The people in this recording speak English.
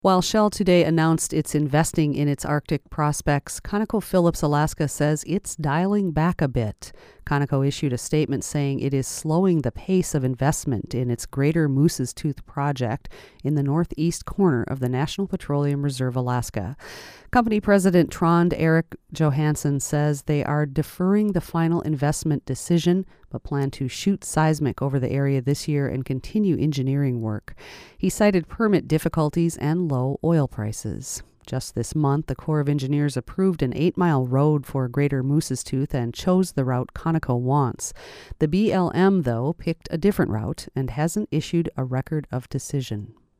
While Shell today announced it's investing in its Arctic prospects, ConocoPhillips Alaska says it's dialing back a bit. Conoco issued a statement saying it is slowing the pace of investment in its Greater Moose's Tooth project in the northeast corner of the National Petroleum Reserve, Alaska. Company President Trond Erik Johansen says they are deferring the final investment decision, but plan to shoot seismic over the area this year and continue engineering work. He cited permit difficulties and low oil prices. Just this month, the Corps of Engineers approved an 8-mile road for Greater Moose's Tooth and chose the route Conoco wants. The BLM, though, picked a different route and hasn't issued a record of decision.